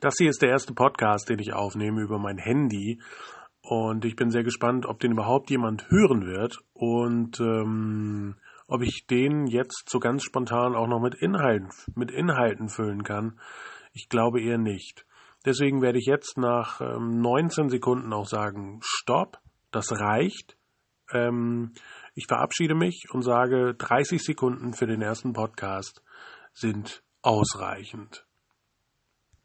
Das hier ist der erste Podcast, den ich aufnehme über mein Handy und ich bin sehr gespannt, ob den überhaupt jemand hören wird und ob ich den jetzt so ganz spontan auch noch mit Inhalten füllen kann. Ich glaube eher nicht. Deswegen werde ich jetzt nach 19 Sekunden auch sagen, Stopp, das reicht. Ich verabschiede mich und sage, 30 Sekunden für den ersten Podcast sind ausreichend.